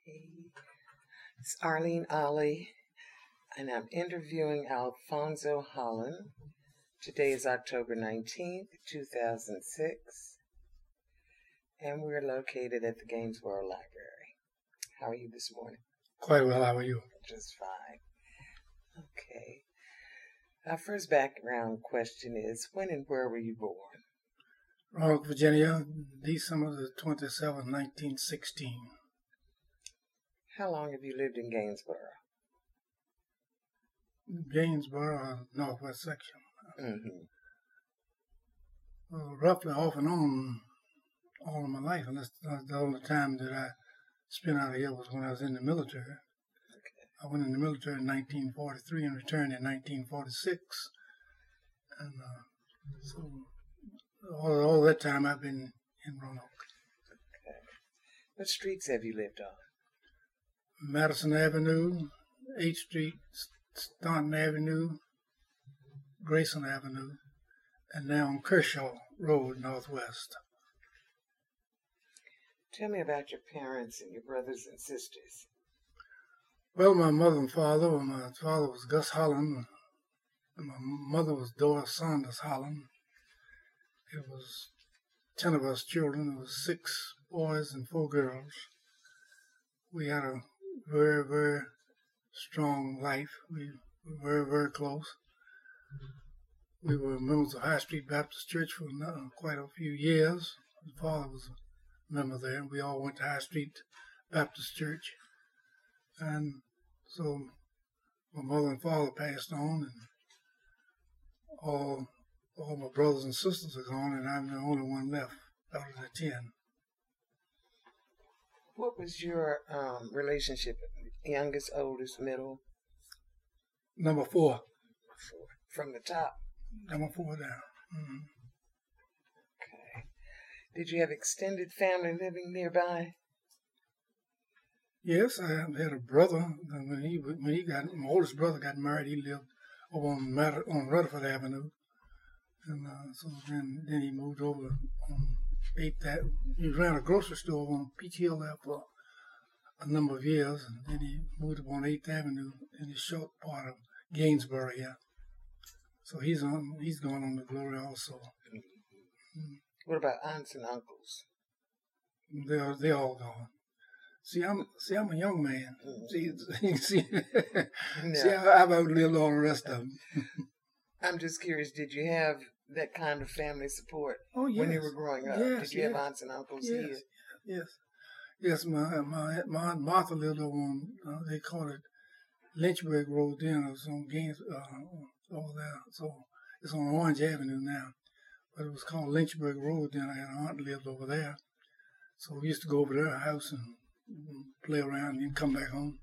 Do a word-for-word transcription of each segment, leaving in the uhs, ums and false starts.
It's Arlene Ollie, and I'm interviewing Alfonso Holland. Today is October nineteenth, two thousand six, and we're located at the Gainsborough Library. How are you this morning? Quite well, how are you? Just fine. Okay. Our first background question is, when and where were you born? Roanoke, Virginia, December the twenty-seventh, nineteen sixteen. How long have you lived in Gainsborough? Gainsborough, northwest section. Mm-hmm. Well, roughly off and on all of my life, and that's the only time that I spent out here was when I was in the military. Okay. I went in the military in nineteen forty-three and returned in nineteen forty-six. And uh, so all, all that time I've been in Roanoke. Okay. What streets have you lived on? Madison Avenue, eighth Street, Staunton Avenue, Grayson Avenue, and now on Kershaw Road, Northwest. Tell me about your parents and your brothers and sisters. Well, my mother and father, well, my father was Gus Holland, and my mother was Doris Saunders Holland. It was ten of us children. It was six boys and four girls. We had a very, very strong life. We were very, very close. We were members of High Street Baptist Church for quite a few years. My father was a member there, and we all went to High Street Baptist Church. And so my mother and father passed on, and all all my brothers and sisters are gone, and I'm the only one left out of the ten. What was your um, relationship? Youngest, oldest, middle? Number four. From the top? Number four down. Mm-hmm. Okay. Did you have extended family living nearby? Yes, I had a brother. When he when he got my oldest brother got married, he lived over on Matter, on Rutherford Avenue, and uh, so then then he moved over on Eighth Avenue. He ran a grocery store on Peach Hill there for a number of years, and then he moved up on Eighth Avenue in the short part of Gainsborough here. So he's on. He's gone on to glory also. Mm-hmm. What about aunts and uncles? They're they all gone. See, I'm see, I'm a young man. Mm-hmm. See, see, no. see, I, I've outlived all the rest of them. I'm just curious. Did you have that kind of family support oh, yes. when you were growing up? Yes, Did you yes. have aunts and uncles yes, here? Yes, yes. My my my aunt Martha lived over on uh, they call it Lynchburg Road. Then it was on Gaines uh, over there. So it's on Orange Avenue now, but it was called Lynchburg Road. Then I had an aunt lived over there, so we used to go over to her house and play around and then come back home.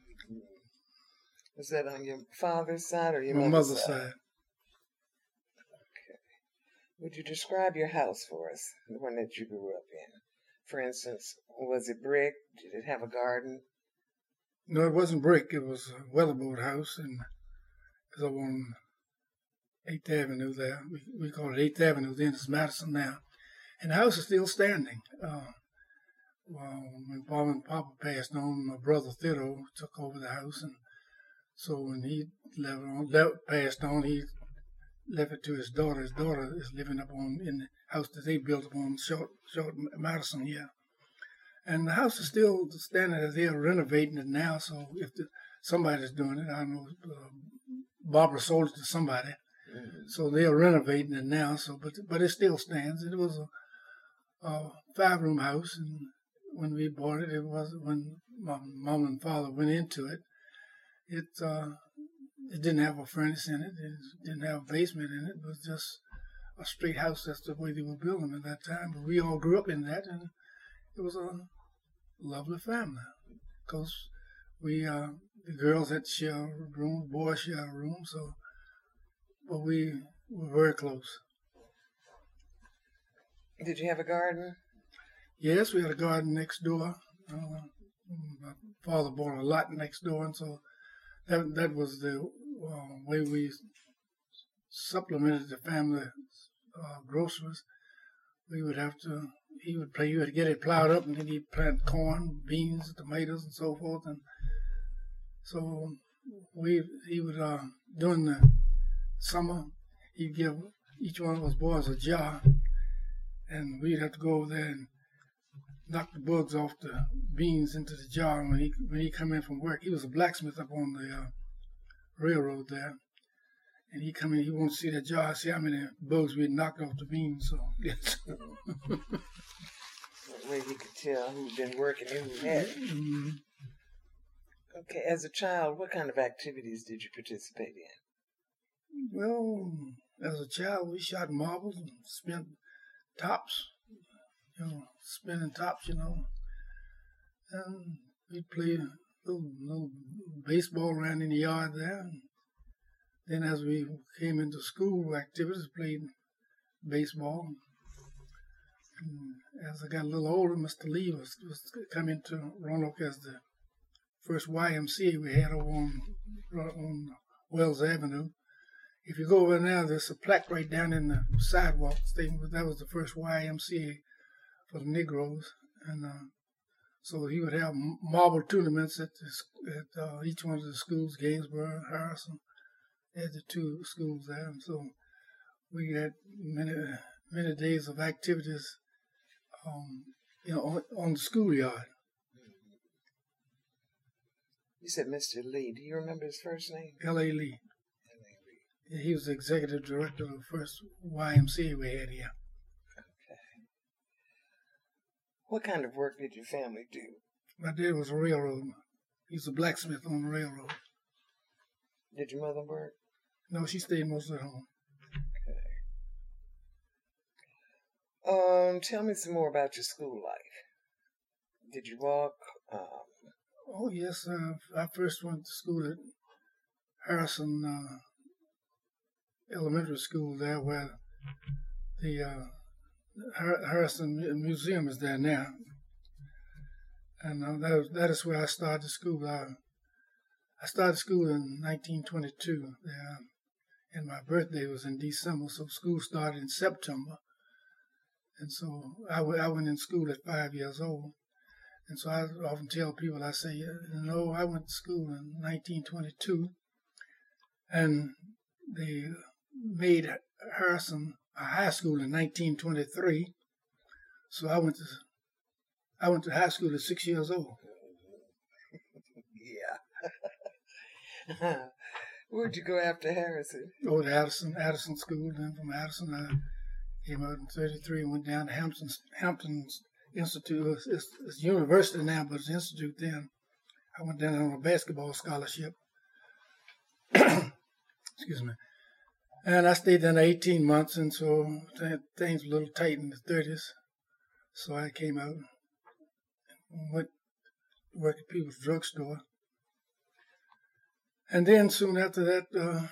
Was that on your father's side or your My mother's, mother's side? side. Okay. Would you describe your house for us, the one that you grew up in? For instance, was it brick? Did it have a garden? No, it wasn't brick. It was a weatherboard house, and it's over on Eighth Avenue there. We we call it Eighth Avenue. Then it's Madison now, and the house is still standing. Uh, well, when Mom and Papa passed on, my brother Theodore took over the house, and so when he left, on, left passed on, he left it to his daughter. His daughter is living up on in the house that they built up on Short Short Madison here. And the house is still standing. They're renovating it now, so if the, somebody's doing it, I don't know, uh, Barbara sold it to somebody, mm-hmm. so they're renovating it now. So, but but it still stands. It was a, a five-room house, and when we bought it, it was when my mom and father went into it. It uh, it didn't have a furnace in it. It didn't have a basement in it. It was just a straight house. That's the way they were building at that time. But we all grew up in that, and it was a lovely family, because we uh, the girls had to share a room, boys share a room, so but we were very close. Did you have a garden? Yes, we had a garden next door. Uh, my father bought a lot next door, and so that that was the uh, way we supplemented the family uh, groceries. We would have to he would play. He would get it plowed up, and then he'd plant corn, beans, tomatoes, and so forth. And so we he would uh, during the summer he'd give each one of those boys a jar, and we'd have to go over there and knock the bugs off the beans into the jar. And when he when he come in from work, he was a blacksmith up on the uh, railroad there. And he come in, he wants to see that jar, see how many bugs we knocked off the beans. So, yes. That way you could tell who'd been working and who hadn't. Mm-hmm. Okay, as a child, what kind of activities did you participate in? Well, as a child, we shot marbles and spent tops, you know, spinning tops, you know. And we'd play a little, little baseball around in the yard there. And then as we came into school activities, played baseball. And as I got a little older, Mister Lee was, was coming to Roanoke as the first Y M C A we had over on, on Wells Avenue. If you go over now, there's a plaque right down in the sidewalk stating that was the first Y M C A for the Negroes. And uh, so he would have marble tournaments at, the, at uh, each one of the schools, Gainsborough, Harrison. At the two schools there, and so we had many many days of activities, um, you know, on, on the schoolyard. You said Mister Lee. Do you remember his first name? L A. Lee. L A. Lee. Yeah, he was the executive director of the first Y M C A we had here. Okay. What kind of work did your family do? My dad was a railroad. He was a blacksmith on the railroad. Did your mother work? No, she stayed mostly at home. Okay. Um, tell me some more about your school life. Did you walk? Um, oh, yes. Uh, I first went to school at Harrison uh, Elementary School there, where the uh, Har- Harrison Museum is there now. And uh, that, that is where I started school. I, I started school in nineteen twenty-two there. And my birthday was in December, so school started in September. And so I, w- I went in school at five years old. And so I often tell people, I say, you know, I went to school in nineteen twenty-two, and they made Harrison a high school in nineteen twenty-three. So I went to I went to high school at six years old. Yeah. Where'd you go after Harrison? Go to Addison, Addison School. Then from Addison, I came out in thirty-three and went down to Hampton, Hampton's Institute. It's, it's, it's university now, but it's institute then. I went down on a basketball scholarship. Excuse me. And I stayed there eighteen months, and so th- things were a little tight in the thirties. So I came out and went to work at people's drugstore. And then soon after that, uh,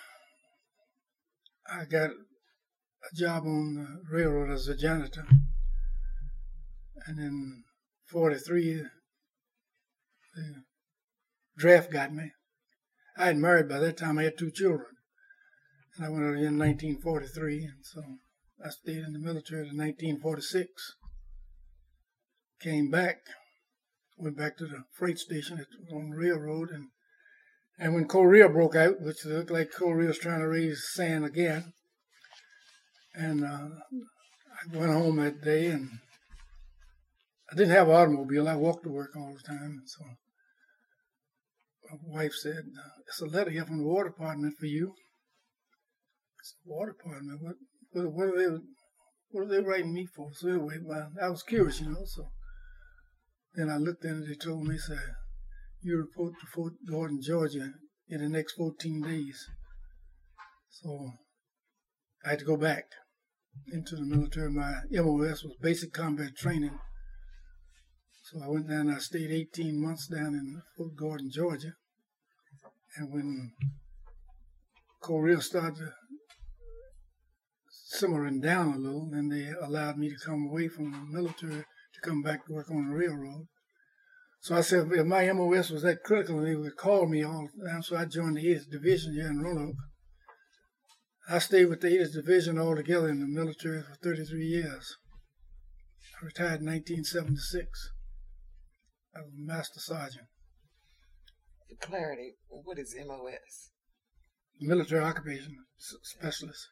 I got a job on the railroad as a janitor. And in forty-three, the draft got me. I had married by that time. I had two children. And I went out in nineteen forty-three, and so I stayed in the military in nineteen forty-six. Came back, went back to the freight station at, on the railroad, and And when Korea broke out, which looked like Korea was trying to raise sand again, and uh, I went home that day, and I didn't have an automobile. I walked to work all the time. And so my wife said, "It's a letter here from the War Department for you." I said, "War Department? What? What, what are they? What are they writing me for?" So anyway, I was curious, you know. So then I looked in, and they told me, "said You report to Fort Gordon, Georgia in the next fourteen days. So I had to go back into the military. My M O S was basic combat training. So I went down, I stayed eighteen months down in Fort Gordon, Georgia. And when Korea started simmering down a little, then they allowed me to come away from the military to come back to work on the railroad. So I said, if my M O S was that critical, they would call me all the time. So I joined the eighth Division here in Roanoke. I stayed with the eighth Division altogether in the military for thirty-three years. I retired in nineteen seventy-six. I was a master sergeant. For clarity, what is M O S? Military Occupation Specialist.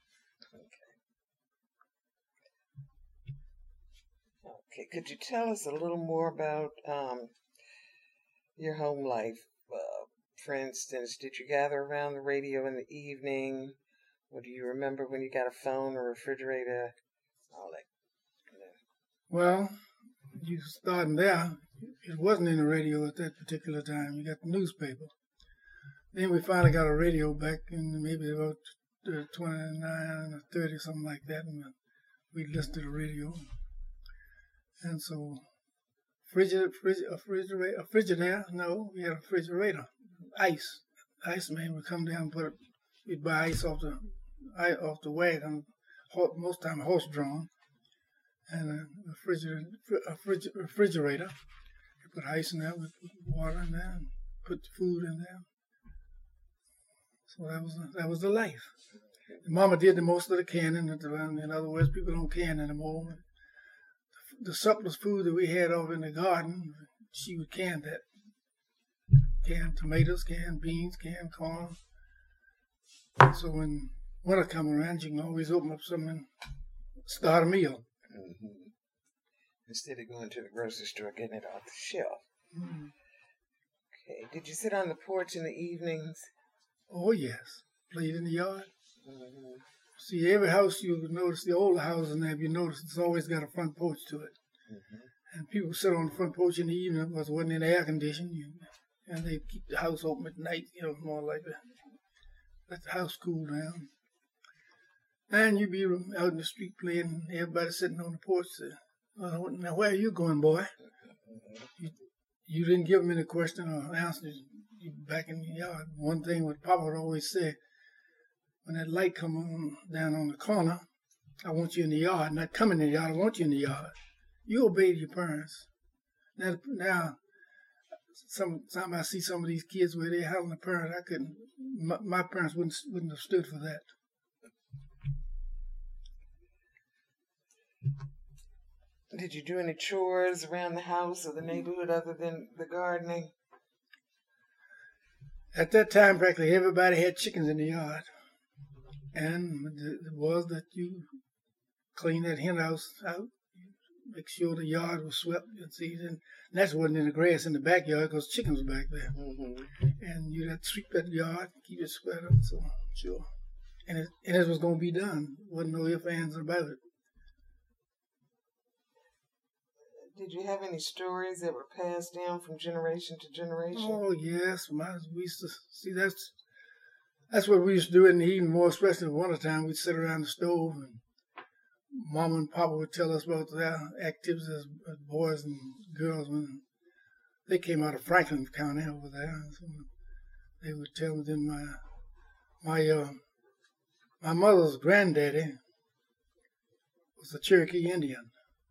Okay, could you tell us a little more about um, your home life? Uh, for instance, did you gather around the radio in the evening? Or do you remember when you got a phone or refrigerator? All that. You know. Well, you starting there. It wasn't in the radio at that particular time. You got the newspaper. Then we finally got a radio back in maybe about twenty-nine or thirty, something like that, and we listened to the radio. And so, Frigidaire, a Frigidaire, a Frigidaire, no, we had a refrigerator, ice. The ice man would come down and put, we'd buy ice off the, off the wagon, most time horse drawn, and a refrigerator, a refrigerator. You put ice in there, we put water in there, and put the food in there. So that was that was the life. Mama did the most of the canning. In other words, people don't can anymore. The surplus food that we had over in the garden, she would can that. Canned tomatoes, canned beans, canned corn. So when winter come around, you can always open up something and start a meal. Mm-hmm. Instead of going to the grocery store getting it off the shelf. Mm-hmm. Okay. Did you sit on the porch in the evenings? Oh, yes. Played in the yard. Mm-hmm. See, every house you notice, the older houses now, if you notice, it's always got a front porch to it. Mm-hmm. And people sit on the front porch in the evening because it wasn't in air conditioning. And they keep the house open at night, you know, more like that. Let the house cool down. And you'd be out in the street playing, everybody sitting on the porch. Well, now, where are you going, boy? You, you didn't give them any question or answer. You back in the yard. One thing what Papa would always say, when that light come on down on the corner, I want you in the yard. Not coming in the yard, I want you in the yard. You obeyed your parents. Now, now some time I see some of these kids where they're hollering the parents, I couldn't, my, my parents wouldn't wouldn't have stood for that. Did you do any chores around the house or the neighborhood other than the gardening? At that time, practically everybody had chickens in the yard. And it was that you clean that hen house out, make sure the yard was swept, and see, and that wasn't in the grass in the backyard because chickens were back there. Mm-hmm. And you had to sweep that yard, keep it swept up, so sure. And it, and it was going to be done. Wasn't no ifs, ands about it. Did you have any stories that were passed down from generation to generation? Oh, yes. My, we used to, see, that's that's what we used to do in the evening, more especially in the wintertime. We'd sit around the stove, and Mama and Papa would tell us about their activities as boys and girls when they came out of Franklin County over there. So they would tell me then my, my, uh, my mother's granddaddy was a Cherokee Indian.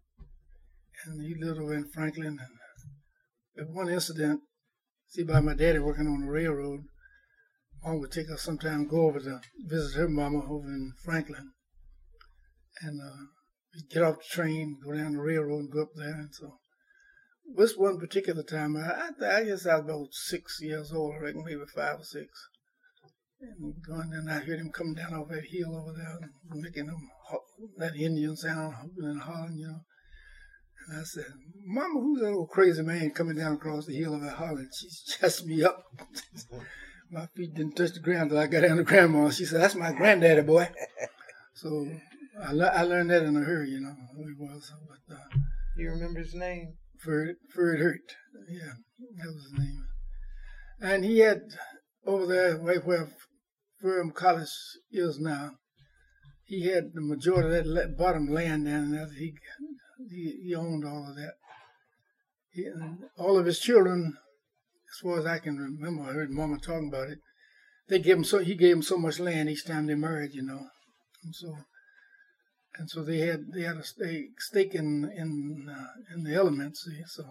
And he lived over in Franklin. And at one incident, see, by my daddy working on the railroad, Mom would take us sometime go over to visit her mama over in Franklin. And uh, we'd get off the train, go down the railroad and go up there. And so this one particular time, I, I guess I was about six years old, I reckon, maybe five or six. And going down, I heard him coming down off that hill over there, and making them, that Indian sound, hooping and hollering, you know. And I said, Mama, who's that old crazy man coming down across the hill of that holler? She chested me up. My feet didn't touch the ground till I got down to Grandma. She said, that's my granddaddy, boy. So I, le- I learned that in a hurry, you know, who he was. But, uh, you remember his name? Ferd, Ferd Hurt. Yeah, that was his name. And he had, over there, right where Ferrum College is now, he had the majority of that bottom land down there. He, he, he owned all of that. He, all of his children, as far as I can remember, I heard Mama talking about it. They gave him so he gave him so much land each time they married, you know, and so and so they had they had a stake, stake in in uh, in the elements. See? So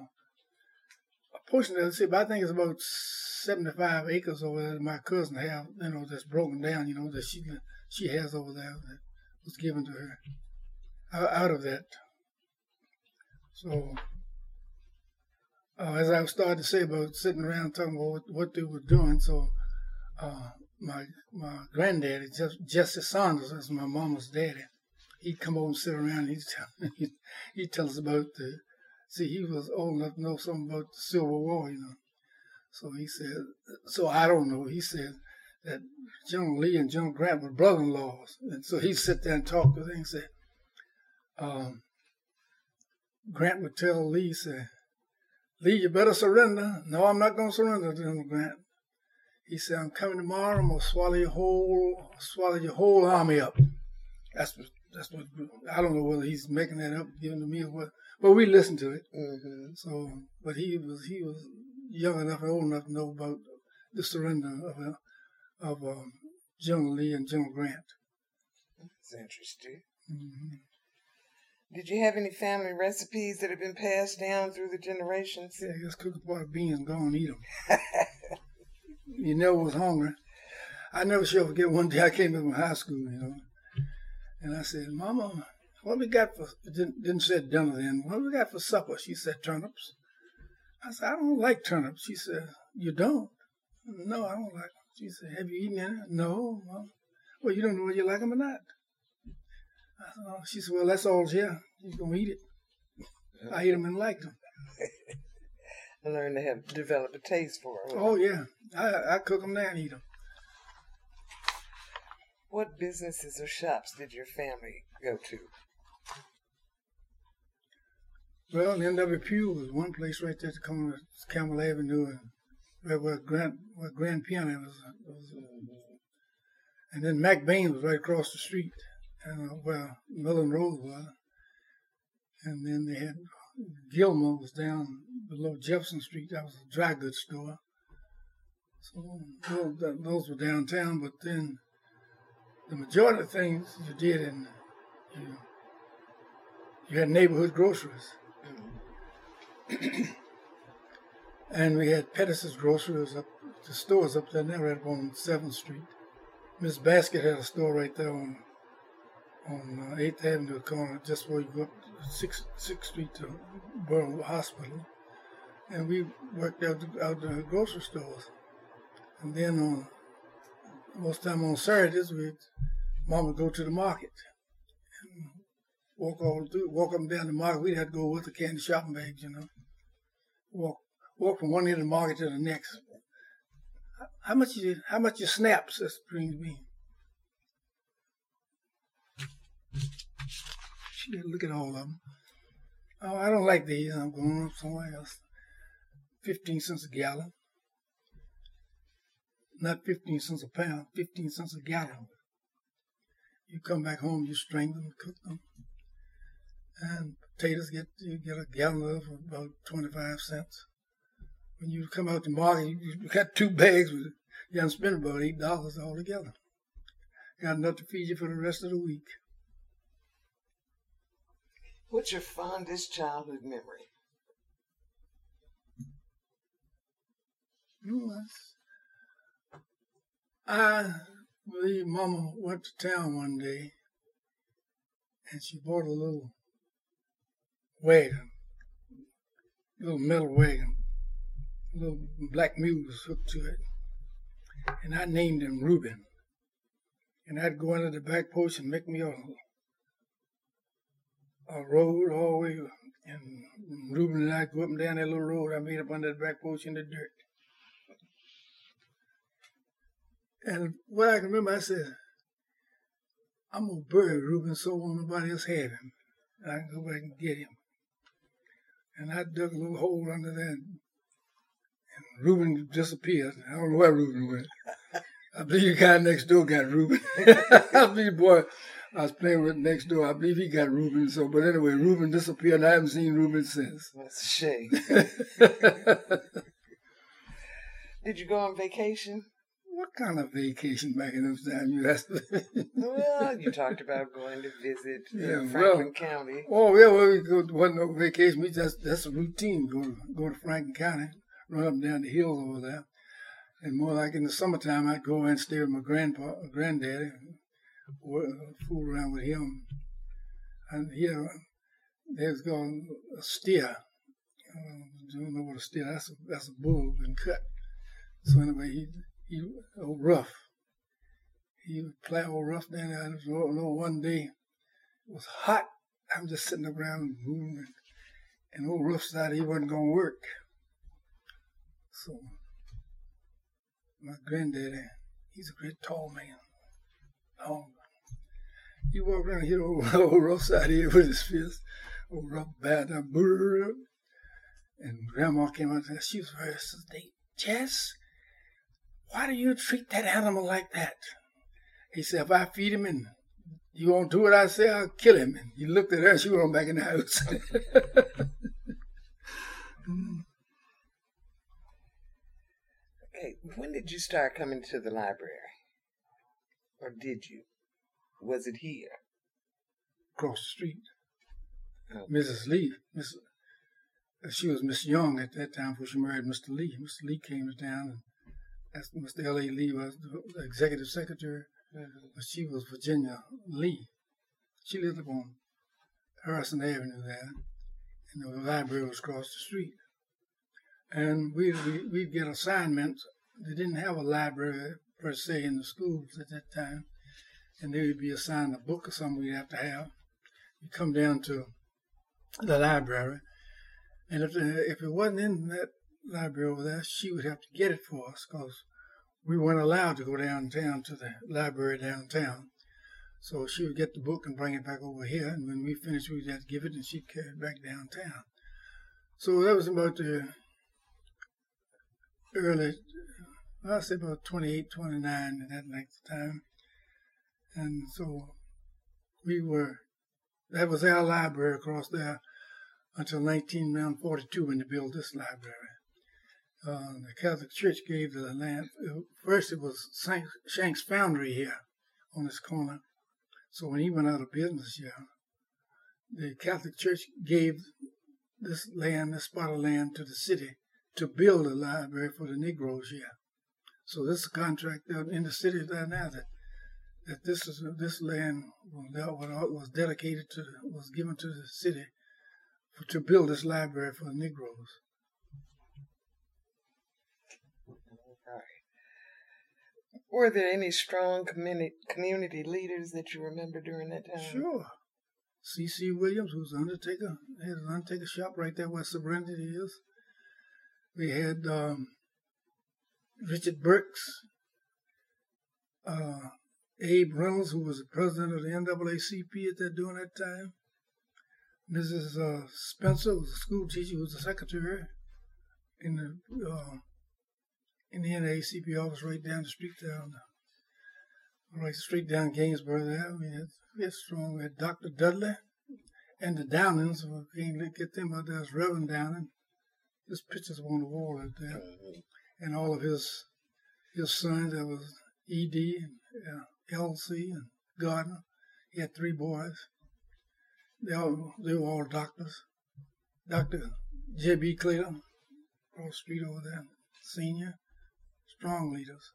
a portion of it, see, but I think it's about seventy-five acres over there that my cousin have, you know, that's broken down, you know, that she she has over there that was given to her out, out of that. So, uh, as I started to say about sitting around talking about what, what they were doing, so uh, my my granddaddy, Jesse Saunders, is my mama's daddy. He'd come over and sit around. And he'd tell, he'd, he'd tell us about the. See, he was old enough to know something about the Civil War, you know. So he said, so I don't know. He said that General Lee and General Grant were brother-in-laws, and so he'd sit there and talk to them and say, um, Grant would tell Lee, say, Lee, you better surrender. No, I'm not going to surrender, General Grant. He said, I'm coming tomorrow. I'm going to swallow your whole, swallow your whole army up. That's what, that's what, I don't know whether he's making that up, giving to me or what, but we listened to it. Mm-hmm. So, but he was, he was young enough and old enough to know about the surrender of, uh, of um, General Lee and General Grant. That's interesting. Mm-hmm. Did you have any family recipes that have been passed down through the generations? Yeah, just cook a pot of beans and go and eat them. You never was hungry. I never shall forget one day I came in from high school, you know, and I said, Mama, what we got for, didn't, didn't say dinner then, what we got for supper? She said, turnips. I said, I don't like turnips. She said, you don't? No, I don't like them. She said, have you eaten any? No. Well, well, you don't know whether you like them or not. I said, oh. She said, well, that's all here. You're going to eat it. I ate them and liked them. I learned to have develop a taste for it. Oh, yeah. I, I cook them now and eat them. What businesses or shops did your family go to? Well, N W Pugh was one place right there at the corner of Campbell Avenue, and where, where Grand where Grand Piano was, was uh, and then Mac Bain was right across the street, and uh, where Millen Road was, and then they had Gilmore was down below Jefferson Street. That was a dry goods store. So those, those were downtown, but then the majority of things you did in you, you had neighborhood groceries. And we had Pettis' groceries up, the stores up there, right up on seventh Street. Miss Basket had a store right there on on uh, eighth Avenue corner, just where you go up sixth Street to Borough Hospital. And we worked out the, out the grocery stores. And then on most time on Saturdays, we Mom would go to the market and walk all through, walk up and down the market. We'd have to go with the candy shopping bags, you know. Walk, walk from one end of the market to the next. How much you, how much you snap, Sister Green Bean? She had to look at all of them. Oh, I don't like these. I'm going up somewhere else. Fifteen cents a gallon. Not fifteen cents a pound. Fifteen cents a gallon. You come back home, you strain them, cook them, and potatoes get you get a gallon of for about twenty-five cents. When you come out to market, you, you got two bags with it. You have to spend about eight dollars altogether. Got enough to feed you for the rest of the week. What's your fondest childhood memory? Mm, I believe Mama went to town one day, and she bought a little wagon, a little metal wagon, a little black mule was hooked to it, and I named him Reuben. And I'd go under the back porch and make me a a road all the way, and Reuben and I'd go up and down that little road I made up under the back porch in the dirt. And what I can remember, I said, I'm going to bury Reuben so won't nobody else have him. And I can go back and get him. And I dug a little hole under there, and Reuben disappeared. I don't know where Reuben went. I believe the guy next door got Reuben. I believe the boy I was playing with next door, I believe he got Reuben. So, but anyway, Reuben disappeared, and I haven't seen Reuben since. That's a shame. Did you go on vacation? What kind of vacation back in those times you asked? Well, you talked about going to visit yeah, uh, Franklin well, County. Oh, yeah, well, we go, wasn't no vacation. We just, that's a routine. Go to, go to Franklin County, run up and down the hills over there. And more like in the summertime, I'd go and stay with my grandpa, granddaddy, fool around with him. And here, there's going a steer. Uh, don't know what a steer. That's a, that's a bull been cut. So anyway, he he old Rough. He would play old Rough down there. I don't know, one day it was hot. I'm just sitting around moving, and old Rough decided he wasn't gonna work. So my granddaddy, he's a great tall man. Long. He walked around and hit old, old Rough side here with his fist. Old Rough bad down, and Grandma came out and she was very sedate. Jess, why do you treat that animal like that? He said, if I feed him and you won't do what I say, I'll kill him. And he looked at her and she went on back in the house. Okay, when did you start coming to the library? Or did you? Was it here? Across the street. Okay. Missus Lee, Miss, she was Miss Young at that time before she married Mister Lee. Mister Lee came down, and that's Mister L A Lee was the executive secretary, mm-hmm. But she was Virginia Lee. She lived up on Harrison Avenue there, and the library was across the street. And we'd, we'd get assignments. They didn't have a library per se in the schools at that time, and they would be assigned a book or something we'd have to have. You come down to the library, and if the, if it wasn't in that library over there, she would have to get it for us because we weren't allowed to go downtown to the library downtown. So she would get the book and bring it back over here, and when we finished, we'd have to give it, and she'd carry it back downtown. So that was about the early, I'd say about twenty-eight, twenty-nine at that length of time. And so we were, that was our library across there until nineteen forty-two when they built this library. Uh, the Catholic Church gave the land, first it was Shanks Foundry here on this corner. So when he went out of business here, the Catholic Church gave this land, this spot of land to the city to build a library for the Negroes here. So this is a contract in the city there now that that this is this land was dedicated to was given to the city for, to build this library for the Negroes. Were there any strong community community leaders that you remember during that time? Sure. C C Williams, who was an undertaker, had an undertaker shop right there where Serenity is. We had um, Richard Burks, uh, Abe Reynolds, who was the president of the N double A C P at that during that time. Missus Uh, Spencer was a school teacher, who was the secretary in the uh, in the N double A C P office right down the street there, on the, right straight down Gainsborough there. We had, we had strong. We had Doctor Dudley and the Downings. We can't get them out there. As Reverend Downing. His pictures were on the wall right there, mm-hmm. And all of his his sons. There was E D and uh, L C and Gardner. He had three boys. They all they were all doctors. Doctor J B Clayton, across the street over there, senior, strong leaders.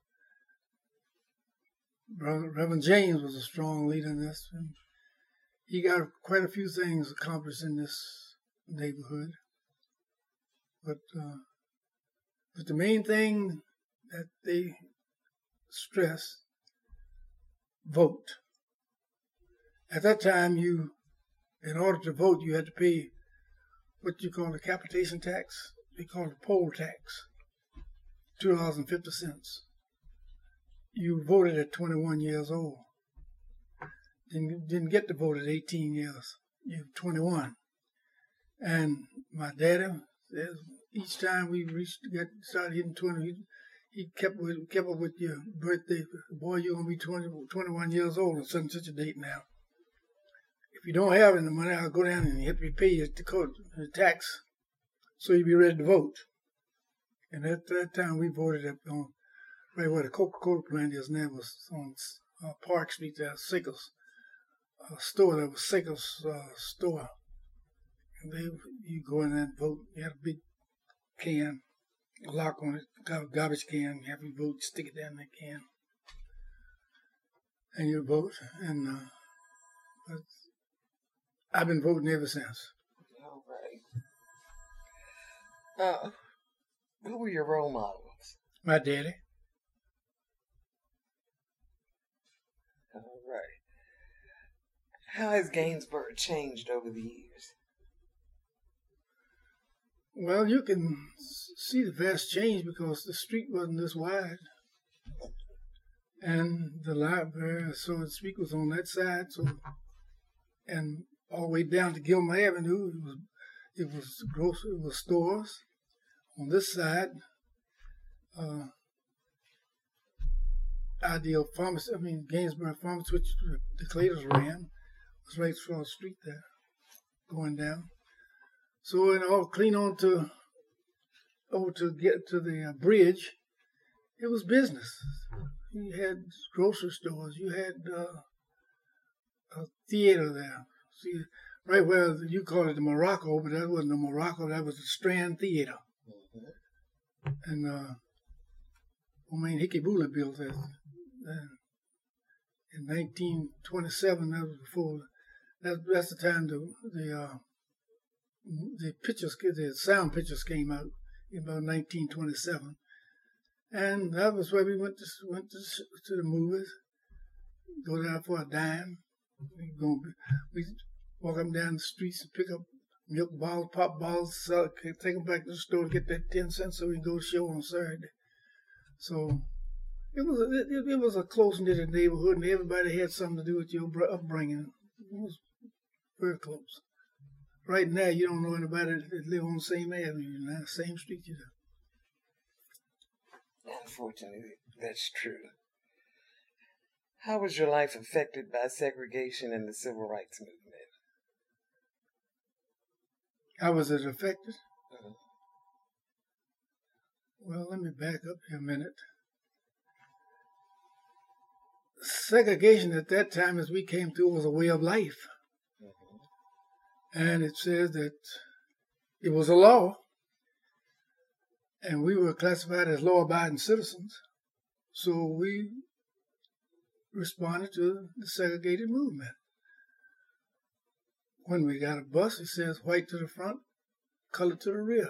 Brother Reverend James was a strong leader in this. And he got quite a few things accomplished in this neighborhood. But uh, but the main thing that they stress, vote. At that time, you, in order to vote, you had to pay what you call the capitation tax. They call it poll tax, two dollars and fifty cents. You voted at twenty-one years old. Didn't, didn't get to vote at eighteen years. You were twenty-one. And my daddy, each time we reached, got started hitting twenty, he kept with, kept up with your birthday. Boy, you're gonna be twenty, twenty-one years old on such and such a date now. If you don't have any money, I'll go down and help you pay your the tax, so you'll be ready to vote. And at that time, we voted up on right where the Coca-Cola plant is now, was on uh, Park Street there, Sickles, a store that was Sickles uh, store. And they, you go in there and vote. You had a big can, a lock on it, got a garbage can. You have to vote, stick it down in that can, and you vote. And uh, I've been voting ever since. Uh, who were your role models? My daddy. All right. How has Gainsborough changed over the years? Well, you can see the vast change because the street wasn't this wide. And the library, so to speak, was on that side. So, and all the way down to Gilmer Avenue, it was it was grocery, it was stores. On this side, uh, Ideal Pharmacy, I mean Gainsborough Pharmacy, which the Claters ran, was right across the street there, going down. So and all clean on to over to get to the uh, bridge, it was business. You had grocery stores. You had uh, a theater there. See, right where you call it the Morocco, but that wasn't the Morocco. That was the Strand Theater. Mm-hmm. And uh, Romaine Hickey-Booley built that uh, in nineteen twenty-seven. That was before. That, that's the time the the uh, the pictures, the sound pictures came out in about nineteen twenty-seven. And that was where we went to went to, to the movies. Go down for a dime. We go, we walk up and down the streets and pick up milk balls, pop balls, sell, take them back to the store to get that ten cents so we can go to show on Saturday. So it was a, it, it was a close knit neighborhood, and everybody had something to do with your upbringing. It was very close. Right now, you don't know anybody that live on the same avenue, now, same street you do. Unfortunately, that's true. How was your life affected by segregation and the civil rights movement? How was it affected? Mm-hmm. Well, let me back up here a minute. Segregation at that time, as we came through, was a way of life. Mm-hmm. And it says that it was a law. And we were classified as law-abiding citizens, so we responded to the segregated movement. When we got a bus, it says white to the front, colored to the rear.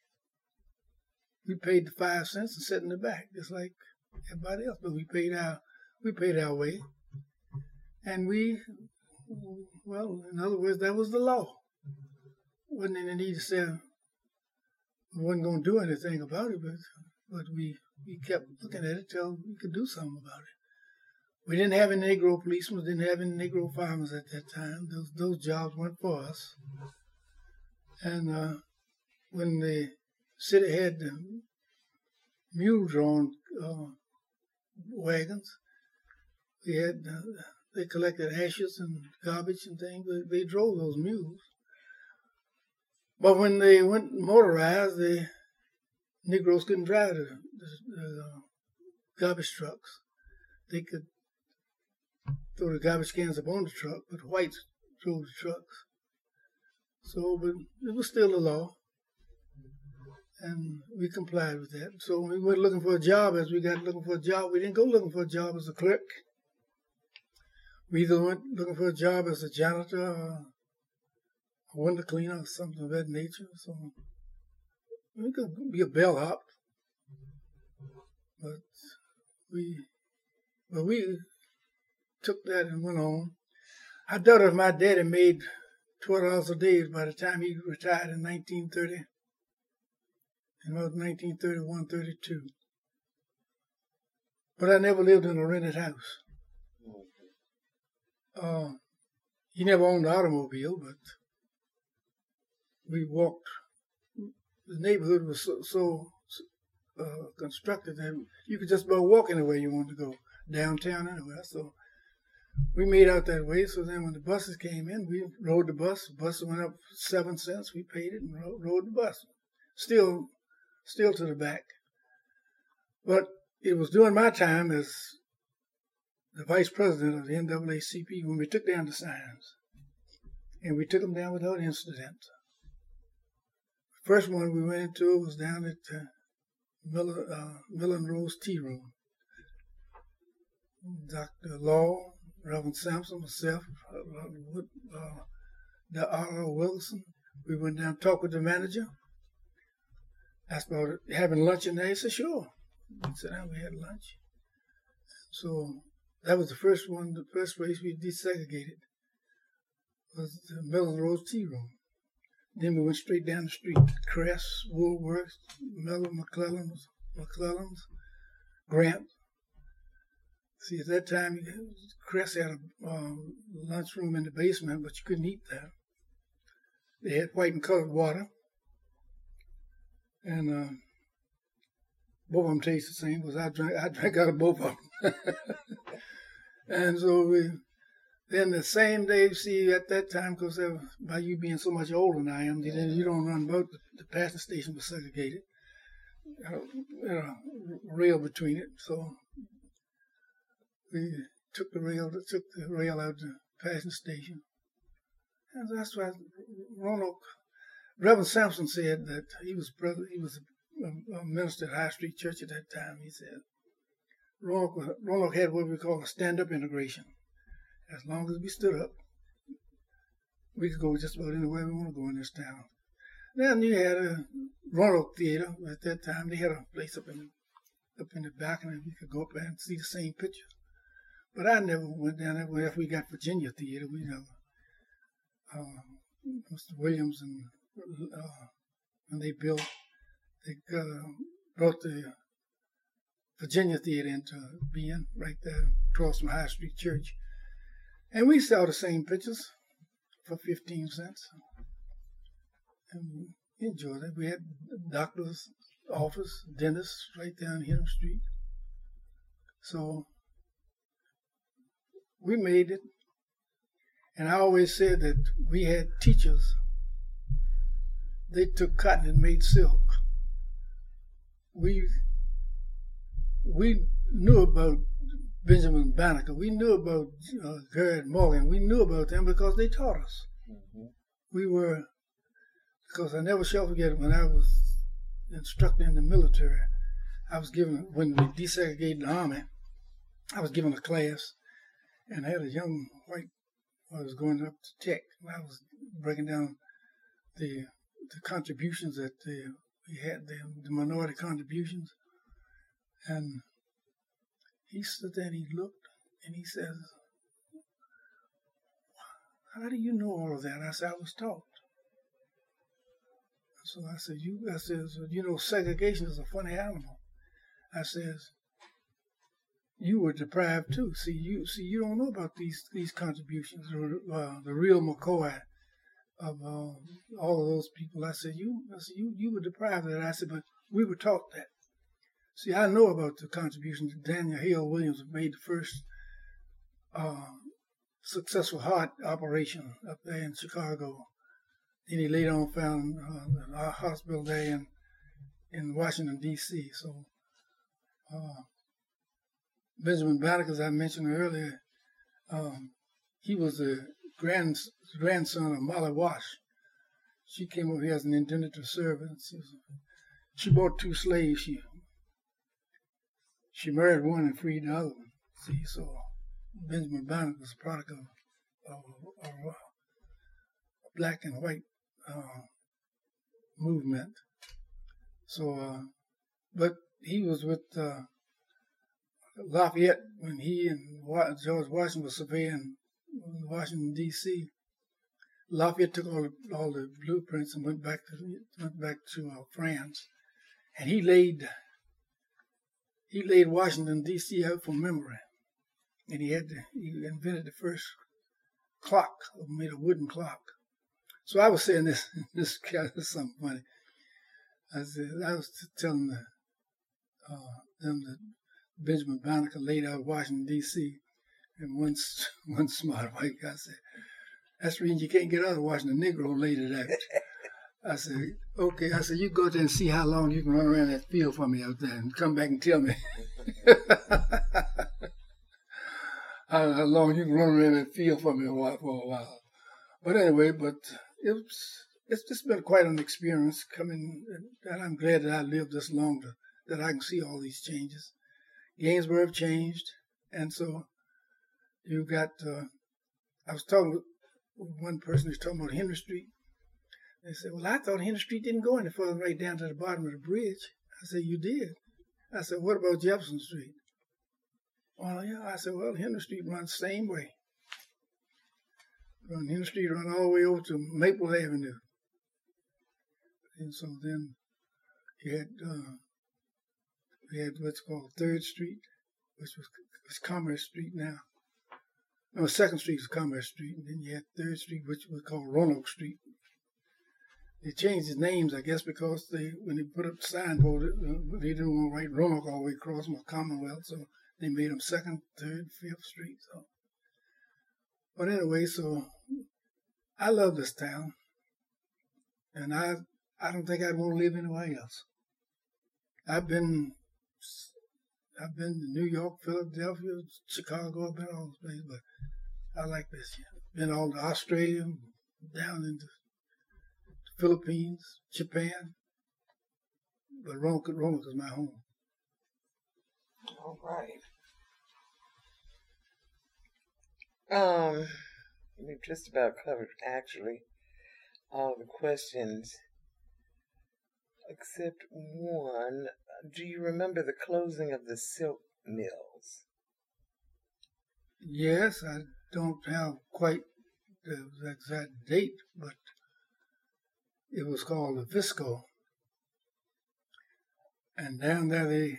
We paid the five cents and sat in the back, just like everybody else. But we paid our we paid our way, and we, well, in other words, that was the law. Wasn't any need to say. We wasn't going to do anything about it, but but we, we kept looking at it till we could do something about it. We didn't have any Negro policemen, didn't have any Negro farmers at that time. Those those jobs weren't for us. And uh, when the city had the mule-drawn uh, wagons, we had uh, they collected ashes and garbage and things. They, they drove those mules. But when they went motorized, the Negroes couldn't drive the, the, the uh, garbage trucks. They could throw the garbage cans up on the truck, but whites drove the trucks. So, but it was still a law, and we complied with that. So when we went looking for a job, as we got looking for a job, we didn't go looking for a job as a clerk. We either went looking for a job as a janitor or a window cleaner or something of that nature. So we could be a bellhop, but we, but we took that and went on. I doubt if my daddy made twelve dollars a day by the time he retired in nineteen thirty, in about nineteen thirty-one, thirty-two. But I never lived in a rented house. Uh, he never owned an automobile, but we walked. The neighborhood was so, so uh, constructed that you could just about walk anywhere you wanted to go, downtown anywhere. So we made out that way. So then when the buses came in, we rode the bus. The bus went up seven cents. We paid it and rode, rode the bus. Still, still to the back. But it was during my time as the vice president of the N double A C P when we took down the signs. And we took them down without incident. The first one we went into was down at uh, Miller, uh, Miller and Rose Tea Room. Doctor Law, Reverend Sampson, myself, uh, uh, R R Wilson. We went down and talked with the manager. asked about having lunch in there. He said, sure. We sat down, we had lunch. So that was the first one, the first place we desegregated was the Mellon Rose Tea Room. Then we went straight down the street, Cress, Woolworths, Mellon, McClellan's, McClellan's, Grant. See, at that time, Cress had a uh, lunchroom in the basement, but you couldn't eat there. They had white and colored water. And uh, both of them tasted the same because I drank, I drank out of both of them. And so we, then the same day, see, at that time, because by you being so much older than I am, then you don't run both. The, the passing station was segregated. Uh, a rail between it. So we took the rail, took the rail out to the passing station. And that's why Roanoke, Reverend Sampson said that he was brother, he was a, a minister at High Street Church at that time. He said Roanoke, Roanoke had what we call a stand-up integration. As long as we stood up, we could go just about anywhere we want to go in this town. Then you had a Roanoke Theater at that time. They had a place up in up in the back, and you could go up there and see the same picture. But I never went down there. After we got Virginia Theater, we never. Uh, Mister Williams and uh, when they built, they uh, brought the Virginia Theater into being right there across from High Street Church. And we saw the same pictures for fifteen cents. And we enjoyed it. We had doctor's office, dentists right down Henry Street. So we made it. And I always said that we had teachers. They took cotton and made silk. We we knew about Benjamin Banneker. We knew about uh, Garrett Morgan. We knew about them because they taught us. Mm-hmm. We were, because I never shall forget when I was instructed in the military, I was given, when we desegregated the Army, I was given a class, and I had a young white, I was going up to tech, and I was breaking down the the contributions that the, we had, the, the minority contributions, and he stood there and he looked and he says, how do you know all of that? I said, I was taught. So I said, you, I says, you know, segregation is a funny animal. I says, you were deprived too. See, you see, you don't know about these these contributions. Uh, the real McCoy of uh, all of those people. I said, you, I said, you, you were deprived of that. I said, but we were taught that. See, I know about the contributions. Daniel Hale Williams made the first uh, successful heart operation up there in Chicago. Then he later on found uh, a hospital there in, in Washington, D C So uh, Benjamin Banneker, as I mentioned earlier, um, he was the grand, grandson of Molly Wash. She came over here as an indentured servant. She, was, she bought two slaves. She She married one and freed the other one. See, so Benjamin Banneker was a product of, of, of a black and white uh, movement. So, uh, but he was with uh, Lafayette when he and George Washington was surveying Washington, D C Lafayette took all the, all the blueprints and went back to went back to uh, France, and he laid he laid Washington, D C out from memory, and he had to, he invented the first clock, made a wooden clock. So I was saying this this kind of something funny. I said I was telling the, uh, them that Benjamin Banneker laid out Washington, D C and one one smart white guy said, "That's the reason you can't get out of Washington. The Negro laid it out." I said, "Okay." I said, "You go there and see how long you can run around that field for me out there, and come back and tell me how, how long you can run around that field for me a while, for a while." But anyway, but it's it's just been quite an experience coming, and I'm glad that I lived this long to, that I can see all these changes. Gainsborough changed, and so you got. Uh, I was talking with one person who's talking about Henry Street. They said, well, I thought Henry Street didn't go any further right down to the bottom of the bridge. I said, you did. I said, what about Jefferson Street? Well, yeah. I said, well, Henry Street runs the same way. Run Henry Street run all the way over to Maple Avenue. And so then you had, uh, we had what's called third Street, which was, was Commerce Street now. No, second Street was Commerce Street, and then you had third Street, which was called Roanoke Street. They changed the names, I guess, because they when they put up the signboard, uh, they didn't want to write Roanoke all the way across from Commonwealth, so they made them second, third, fifth Street. So, but anyway, so I love this town, and I I don't think I'd want to live anywhere else. I've been I've been to New York, Philadelphia, Chicago. I've been all those places, but I like this. Been all to Australia, down into Philippines, Japan, but Roanoke, Roanoke is my home. All right. Um, we've just about covered, actually, all the questions, except one. Do you remember the closing of the silk mills? Yes, I don't have quite the exact date, but it was called the Visco. And down there they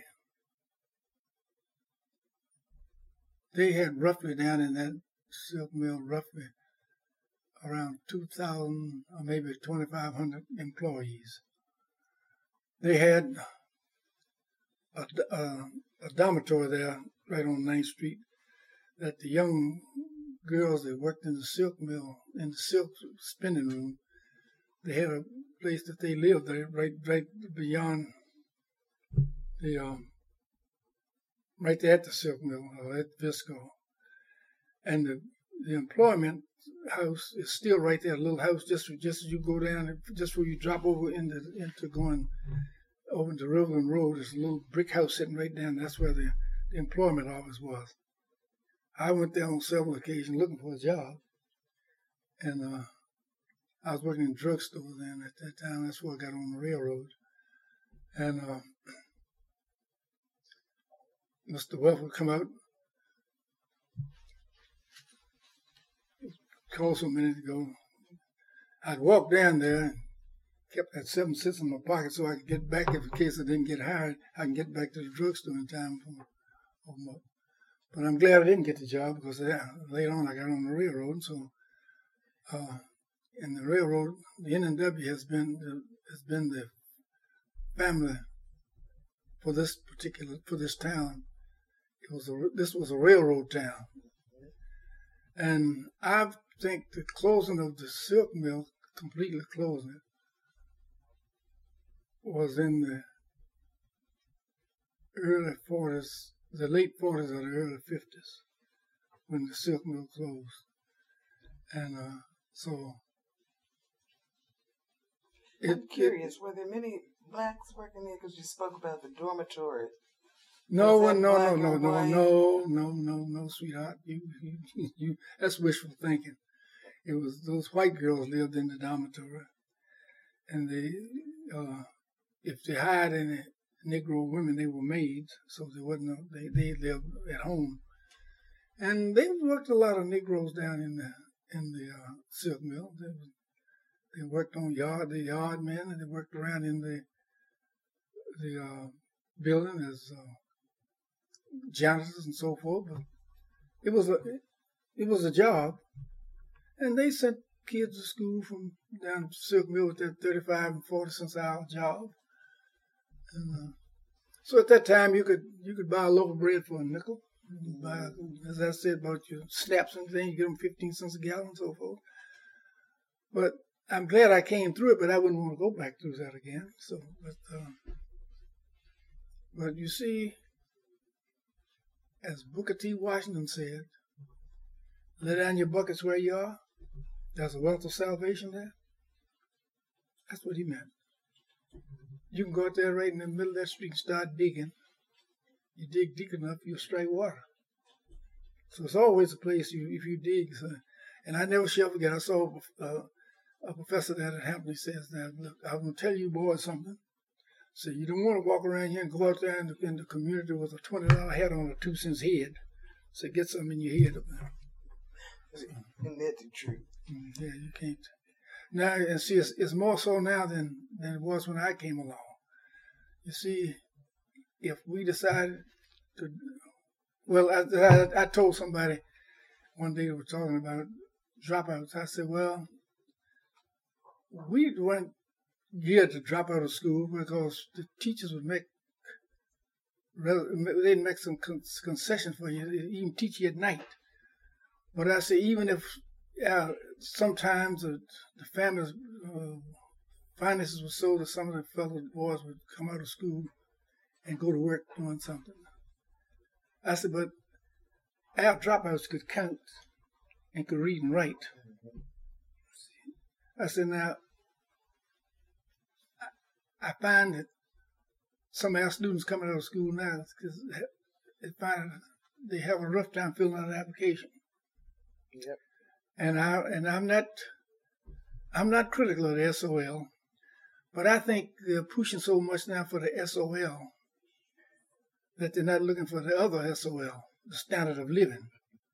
they had roughly down in that silk mill roughly around two thousand or maybe twenty-five hundred employees. They had a, a, a dormitory there right on ninth Street that the young girls that worked in the silk mill, in the silk spinning room, they had a place that they lived there, right, right beyond the, um, right there at the silk mill, or at Visco. And the, the employment house is still right there, a little house just just as you go down, just where you drop over into into going over to Riverland Road. There's a little brick house sitting right down. That's where the, the employment office was. I went there on several occasions looking for a job, and uh, I was working in a drugstore then at that time. That's where I got on the railroad. And uh, Mister Wealth would come out, called some minute ago. I'd walk down there and kept that seven cents in my pocket so I could get back if in case I didn't get hired. I can get back to the drugstore in time for, for my, but I'm glad I didn't get the job because yeah, later on I got on the railroad. So, uh, in the railroad, the N and W has been the, has been the family for this particular for this town. It was a this was a railroad town, and I think the closing of the silk mill, completely closing it, was in the early forties, the late forties or the early fifties, when the silk mill closed. And uh, so... It, I'm curious, it, were there many blacks working there? Because you spoke about the dormitory. No, no, no, no, no, no, no, no, no, no, sweetheart. You, you, you, that's wishful thinking. It was those white girls lived in the dormitory, and they, uh, if they hired any Negro women, they were maids, so they wasn't. They they lived at home, and they worked a lot of Negroes down in the in the uh, silk mill. They, they worked on yard, the yard men, and they worked around in the the uh, building as uh, janitors and so forth. But it was a it was a job. And they sent kids to school from down to silk mill with that thirty-five and forty cents an hour job. And uh, so at that time, you could you could buy a loaf of bread for a nickel. You buy, as I said about your snaps and things, you get them fifteen cents a gallon and so forth. But I'm glad I came through it, but I wouldn't want to go back through that again. So, but uh, but you see, as Booker T. Washington said, "Lay down your buckets where you are. There's a wealth of salvation there." That's what he meant. You can go out there right in the middle of that street and start digging. You dig deep enough, you'll strike water. So it's always a place you if you dig. So, and I never shall forget, I saw uh, a professor that at Hampton, he says that, look, I'm going to tell you boys something. So you don't want to walk around here and go out there in the, in the community with a twenty dollar hat on a two cents head. So get something in your head up there. Isn't that the truth? Yeah, you can't. Now, and see, it's, it's more so now than, than it was when I came along. You see, if we decided to, well, I, I, I told somebody one day, we were talking about dropouts. I said, well, we weren't geared to drop out of school because the teachers would make, they'd make some concessions for you, they'd even teach you at night. But I say, even if uh, sometimes uh, the family's uh, finances were so that some of the fellow boys would come out of school and go to work doing something. I said, but our dropouts could count and could read and write. I said, now, I find that some of our students coming out of school now, because they find they have a rough time filling out an application. Yep. And I and I'm not I'm not critical of the S O L, but I think they're pushing so much now for the S O L that they're not looking for the other S O L, the standard of living.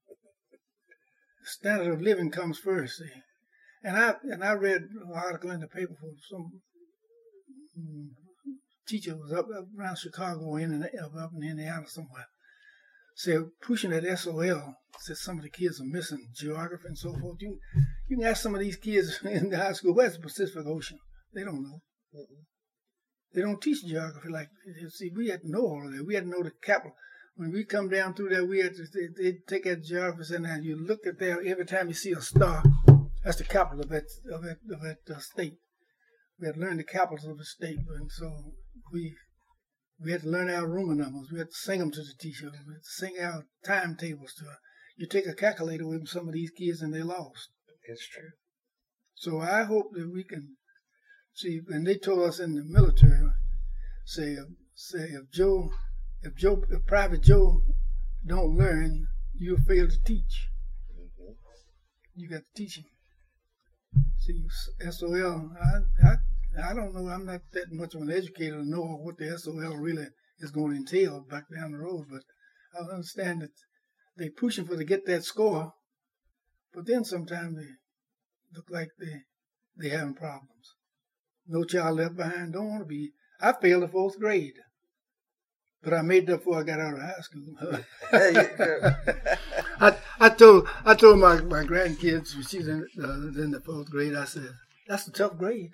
The standard of living comes first, see. And I and I read an article in the paper for some um, teacher who was up, up around Chicago, in up in Indiana somewhere. Said pushing that S O L, said some of the kids are missing geography and so forth. You, you can ask some of these kids in the high school, where's the Pacific Ocean? They don't know. Mm-mm. They don't teach geography like, see, we had to know all of that. We had to know the capital. When we come down through there, we had to they, they take that geography and then you look at there, every time you see a star, that's the capital of that, of that, of that uh, state. We had to learn the capitals of the state. And so we we had to learn our Roman numbers. We had to sing them to the teacher. We had to sing our timetables to her. You take a calculator away from some of these kids and they're lost. It's true. So I hope that we can see, and they told us in the military, say, say if Joe, if Joe, if Private Joe don't learn, you'll fail to teach. Mm-hmm. You got to teach him. See, S O L, I, I, I don't know, I'm not that much of an educator to know what the S O L really is going to entail back down the road, but I understand that they're pushing for to get that score, but then sometimes they look like they they having problems. No Child Left Behind don't want to be. I failed the fourth grade, but I made it up before I got out of high school. There you go. I I told I told my, my grandkids when she was in, uh, in the fourth grade, I said, that's a tough grade.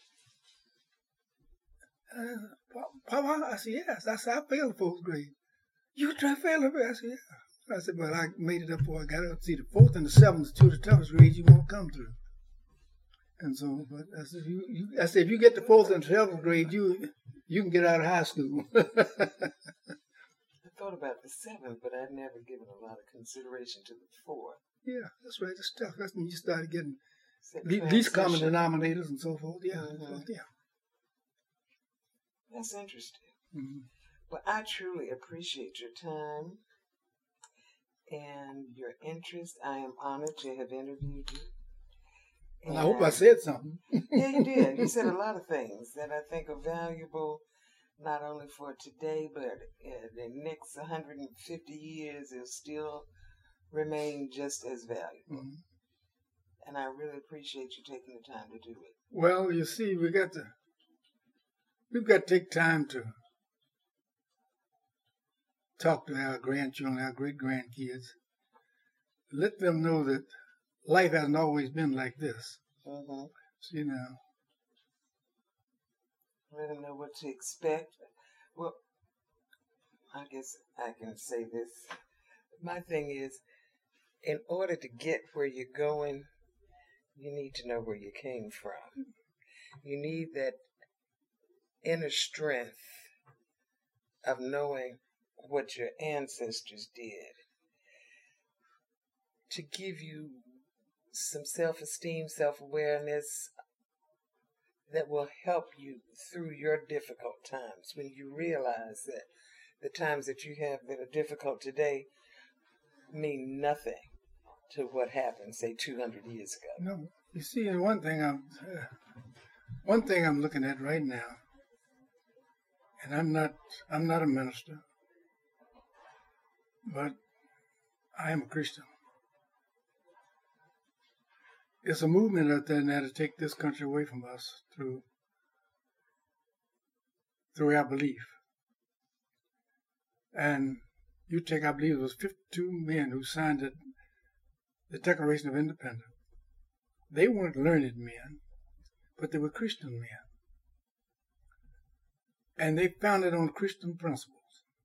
Uh, Papa, I said, yes. I said, I failed the fourth grade. You try to fail it? I said, yeah. I said, but I made it up before I got out. See, the fourth and the seventh, two of the toughest grades you won't come through. And so, but I said, you, you, I said, if you get the fourth and seventh grade, you you can get out of high school. I thought about the seventh, but I'd never given a lot of consideration to the fourth. Yeah, that's right. It's tough. That's when you started getting le- least common denominators and so forth. Yeah, mm-hmm. so, yeah. That's interesting. Mm-hmm. But I truly appreciate your time and your interest. I am honored to have interviewed you. Well, I hope I said something. Yeah, you did. You said a lot of things that I think are valuable, not only for today, but in the next one hundred fifty years, it'll still remain just as valuable. Mm-hmm. And I really appreciate you taking the time to do it. Well, you see, we got to, we've got to take time to talk to our grandchildren, our great-grandkids. Let them know that life hasn't always been like this. Mm-hmm. So, you know. Let them know what to expect. Well, I guess I can say this. My thing is, in order to get where you're going, you need to know where you came from. You need that inner strength of knowing what your ancestors did to give you some self-esteem, self-awareness that will help you through your difficult times when you realize that the times that you have that are difficult today mean nothing to what happened, say, two hundred years ago. No, You see, and one thing I'm uh, one thing I'm looking at right now, and I'm not I'm not a minister, but I am a Christian. It's a movement out there now to take this country away from us through through our belief. And you take, I believe it was fifty-two men who signed it, the Declaration of Independence. They weren't learned men, but they were Christian men. And they founded on Christian principles.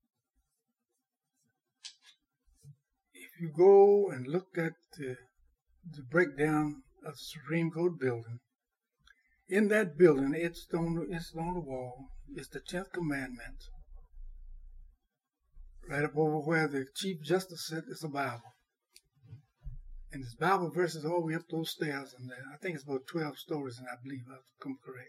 If you go and look at the, the breakdown of the Supreme Court building, in that building, it's on, it's on the wall, it's the tenth Commandment. Right up over where the Chief Justice said it's a Bible. And this Bible verses all the way up those stairs, and I think it's about twelve stories, and I believe I've come correct.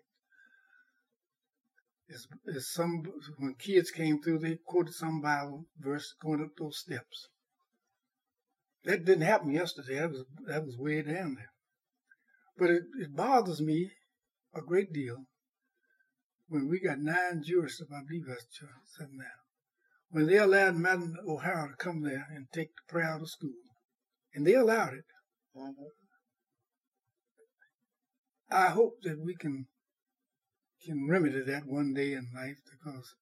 It's, it's some, when kids came through, they quoted some Bible verse going up those steps. That didn't happen yesterday. That was that was way down there. But it, it bothers me a great deal when we got nine jurists, if I believe that's said now, when they allowed Madam O'Hara to come there and take the prayer out of school. And they allowed it. Mm-hmm. I hope that we can can remedy that one day in life, because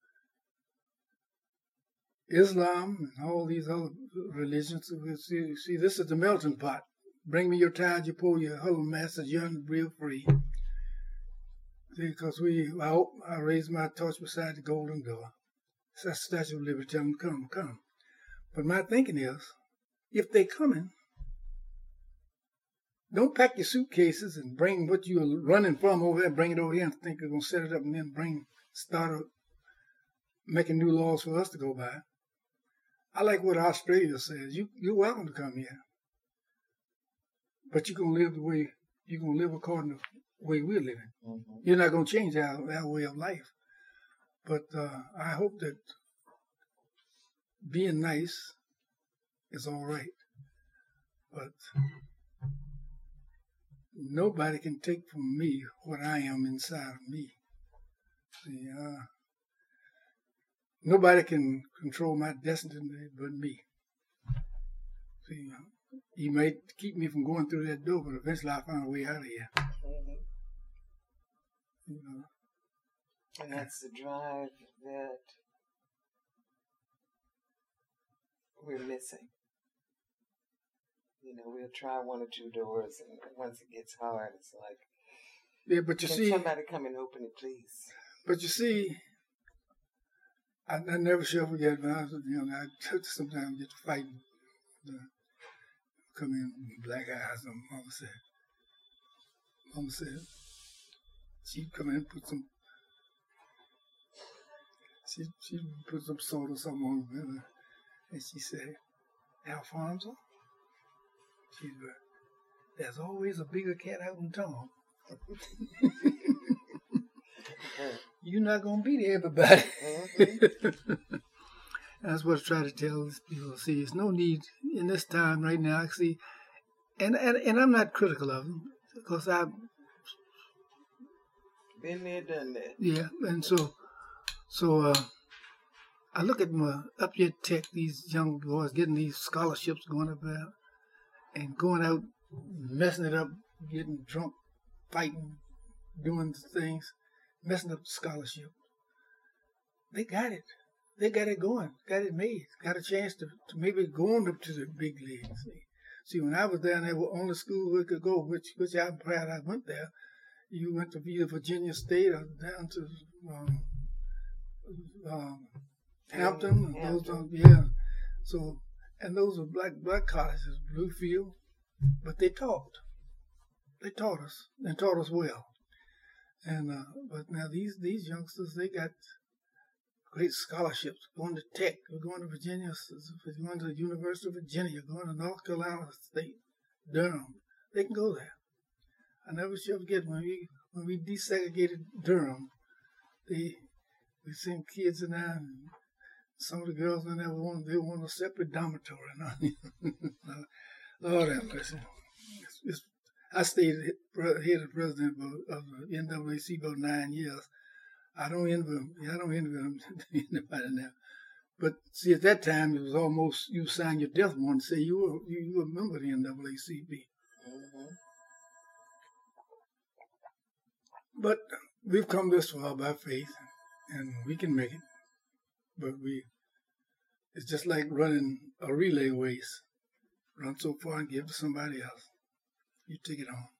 Islam and all these other religions, see, see this is the melting pot. Bring me your tithe, your poor, your humble masters, yearn to breathe free. See, because we, I hope I raise my torch beside the golden door. It's that Statue of Liberty, tell them, come, come. But my thinking is, if they're coming, don't pack your suitcases and bring what you're running from over there, bring it over here and think you're going to set it up and then bring, start making new laws for us to go by. I like what Australia says. You, you're welcome to come here. But you're going to live the way, you're going to live according to the way we're living. Mm-hmm. You're not going to change our, our way of life. But uh, I hope that being nice is all right. But nobody can take from me what I am inside of me. See, uh, nobody can control my destiny but me. See, he might keep me from going through that door, but eventually I'll find a way out of here. Mm-hmm. You know. And that's the drive that we're missing. You know, we'll try one or two doors, and once it gets hard, it's like, yeah, but you can see, somebody come and open it, please? But you see, I, I never shall forget when I was young. I sometimes get to fighting. Uh, come in, black eyes. And Mama said, Mama said, she'd come in and put some. She she put some salt or something on it, and she said, Alfonso, she said, there's always a bigger cat out in town. You're not going to beat everybody. Mm-hmm. That's what I try to tell these people. See, there's no need in this time right now. See, and, and, and I'm not critical of them, because I've been there, done that. Yeah, and so... So uh, I look at my up here tech, these young boys getting these scholarships, going up there and going out, messing it up, getting drunk, fighting, doing things, messing up the scholarship. They got it. They got it going, got it made, got a chance to, to maybe go on up to the big leagues. See, See when I was down there, the only school we could go, which which I'm proud I went there. You went to either Virginia State or down to um, Um, Hampton, yeah, those are, yeah. So, and those are black black colleges, Bluefield, but they taught. They taught us and taught us well. And uh, but now these these youngsters, they got great scholarships. Going to Tech, we're going to Virginia, we're going to the University of Virginia, going to North Carolina State, Durham. They can go there. I never shall forget when we when we desegregated Durham. They We sent kids in there, and some of the girls in there wanted, they wanted a separate dormitory. Lord have mercy. It's, it's, I stayed head of president of the N double A C about nine years. I don't envy him. I don't envy him anybody now. But see, at that time, it was almost you signed your death warrant to say you were you, you were a member of the N double A C P. Mm-hmm. But we've come this far by faith, and we can make it. But we, it's just like running a relay race. Run so far and give to somebody else. You take it home.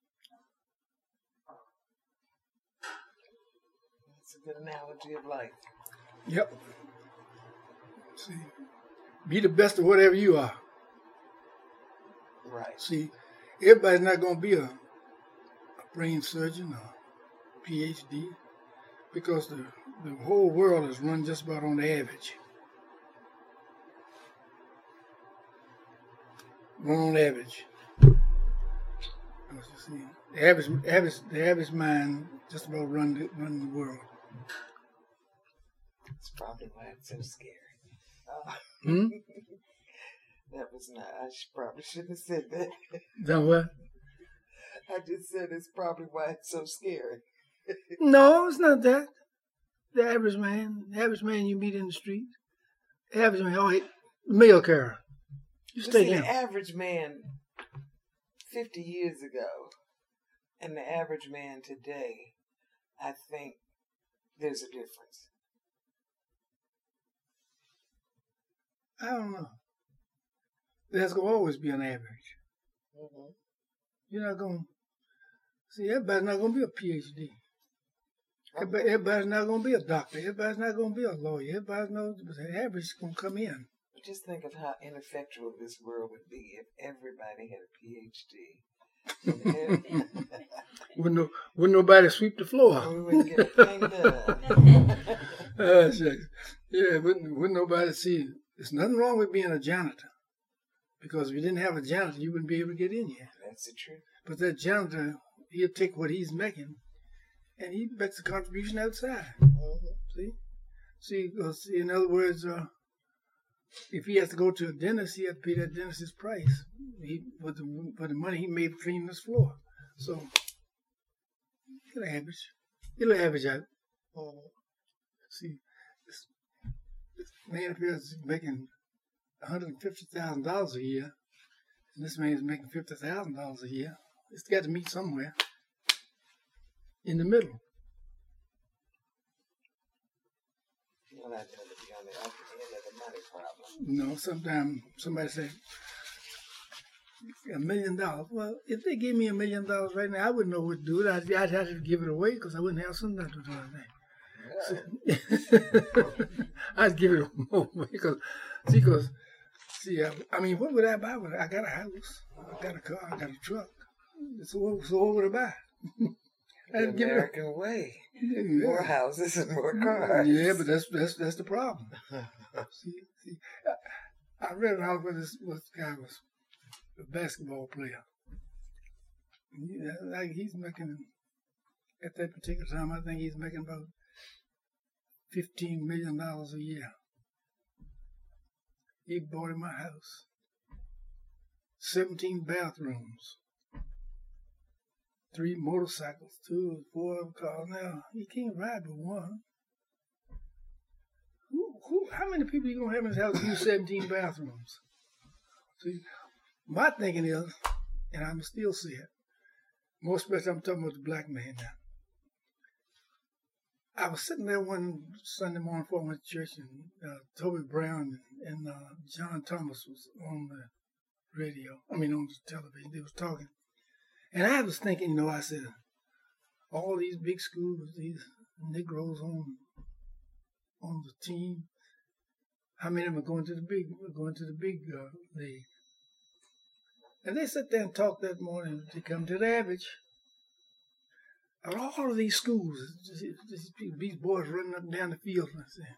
That's a good analogy of life. Yep. See, be the best of whatever you are. Right. See, everybody's not going to be a, a brain surgeon or P H D because the, the whole world is run just about on the average. Run on average. You see, the average, average, the average mind just about run the, run the world. That's probably why it's so scary. Uh, hmm? That was not. I should, probably shouldn't have said that. That what? I just said it's probably why it's so scary. No, it's not that. The average man, the average man you meet in the street, the average man, oh, the mail carrier. You stay see, down. The average man fifty years ago and the average man today, I think there's a difference. I don't know. There's going to always be an average. Mm-hmm. You're not going to, see, everybody's not going to be a P H D. Everybody, everybody's not going to be a doctor. Everybody's not going to be a lawyer. Everybody's not, the average is going to come in. Just think of how ineffectual this world would be if everybody had a P H D. wouldn't, no, wouldn't nobody sweep the floor. We wouldn't get a thing done. uh, yeah, wouldn't, wouldn't nobody see. There's nothing wrong with being a janitor. Because if you didn't have a janitor, you wouldn't be able to get in here. That's the truth. But that janitor, he'll take what he's making and he makes a contribution outside. Mm-hmm. See? See, because in other words, uh, if he has to go to a dentist, he has to pay that dentist his price he, for, the, for the money he made cleaning this floor. So, it'll average. It'll average out. Mm-hmm. See, this, this man here is making one hundred fifty thousand dollars a year, and this man is making fifty thousand dollars a year. It's got to meet somewhere in the middle. You're not going to be on the end of the money problem. You know, sometimes somebody say, a million dollars. Well, if they gave me a million dollars right now, I wouldn't know what to do. I'd, I'd have to give it away because I wouldn't have something to do with it. I'd give it away because, see, because, see, I, I mean, what would I buy with it? I got a house, I got a car, I got a truck. So what, so what would I buy? The American it way. Yeah. More houses and more cars. Yeah, but that's that's that's the problem. see, see, I, I read about what this, what this guy was, a basketball player. Yeah, like he's making, at that particular time, I think he's making about fifteen million dollars a year. He bought in my house. seventeen bathrooms. Three motorcycles, two, four cars. Now, he can't ride but one. Who, who, how many people you going to have in his house use seventeen bathrooms? See, my thinking is, and I'm still see it, more especially I'm talking about the black man now. I was sitting there one Sunday morning before I went to church, and uh, Toby Brown and, and uh, John Thomas was on the radio, I mean on the television, they was talking. And I was thinking, you know, I said, all these big schools, these Negroes on on the team, how many of them are going to the big, going to the big uh, league? And they sat there and talked that morning to come to the average. Out of all of these schools, these, these boys running up and down the field, and I said,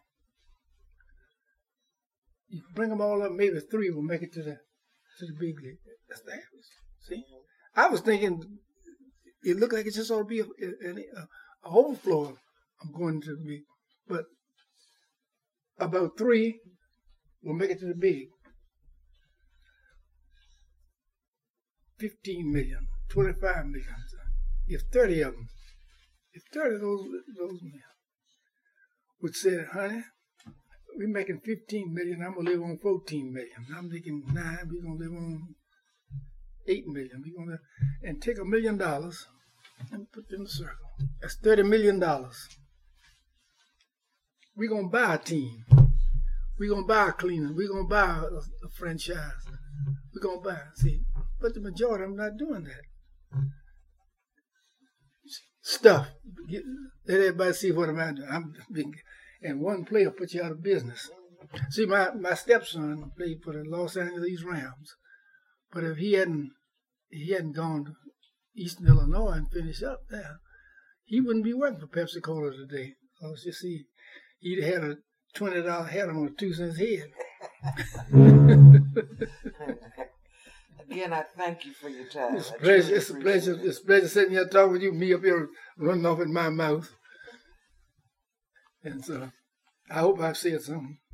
you bring them all up, maybe three will make it to the to the big league. That's the average. See? I was thinking, it looked like it just ought to be a, a, a, a overflow. I'm going to the big, but about three will make it to the big. Fifteen million. twenty-five million. If thirty of them, if thirty of those, those men would say, honey, we're making fifteen million, I'm going to live on fourteen million. I'm making nine, we're going to live on eight million. We're going to, and take a million dollars and put it in the circle. That's thirty million dollars. We're going to buy a team. We're going to buy a cleaner. We're going to buy a, a franchise. We're going to buy it. See, but the majority of them not doing that. Stuff. Get, let everybody see what I'm doing. I'm big, and one player put you out of business. See, my, my stepson played for the Los Angeles Rams. But if he hadn't he hadn't gone to Eastern Illinois and finished up there, he wouldn't be working for Pepsi Cola today. Because you see, he'd had a twenty dollar hat on a two cents head. Again, I thank you for your time. It's a pleasure. It's a pleasure. It. It's a pleasure sitting here talking with you. Me up here running off in my mouth. And so I hope I've said something.